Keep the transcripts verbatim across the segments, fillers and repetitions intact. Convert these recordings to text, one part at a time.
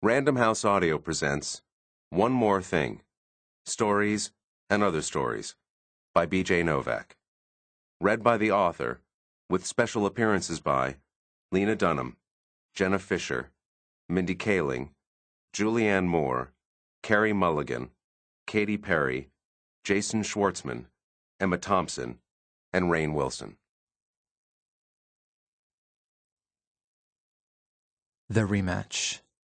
Random House Audio presents One More Thing, Stories and Other Stories by B J Novak. Read by the author, with special appearances by Lena Dunham, Jenna Fisher, Mindy Kaling, Julianne Moore, Carrie Mulligan, Katy Perry, Jason Schwartzman, Emma Thompson, and Rainn Wilson. The Rematch.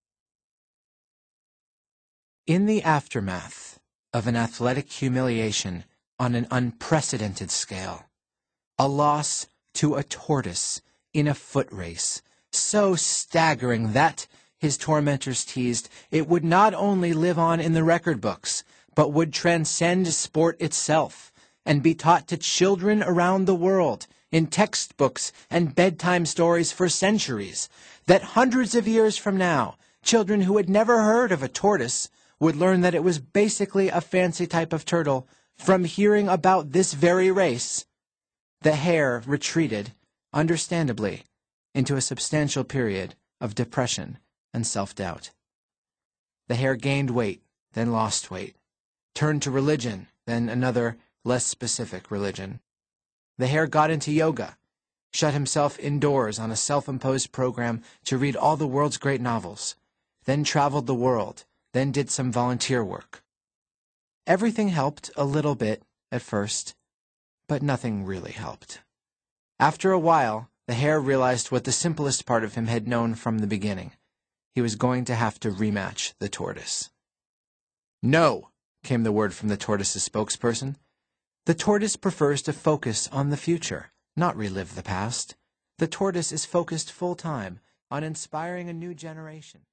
In the aftermath of an athletic humiliation on an unprecedented scale, a loss to a tortoise in a foot race, so staggering that, his tormentors teased, it would not only live on in the record books, but would transcend sport itself and be taught to children around the world in textbooks and bedtime stories for centuries, that hundreds of years from now, children who had never heard of a tortoise would learn that it was basically a fancy type of turtle from hearing about this very race. The hare retreated, understandably, into a substantial period of depression and self-doubt. The hare gained weight, then lost weight, turned to religion, then another, less specific religion. The hare got into yoga, shut himself indoors on a self-imposed program to read all the world's great novels, then traveled the world, then did some volunteer work. Everything helped a little bit at first, but nothing really helped. After a while, the hare realized what the simplest part of him had known from the beginning. He was going to have to rematch the tortoise. "No," came the word from the tortoise's spokesperson. The tortoise prefers to focus on the future, not relive the past. The tortoise is focused full-time on inspiring a new generation.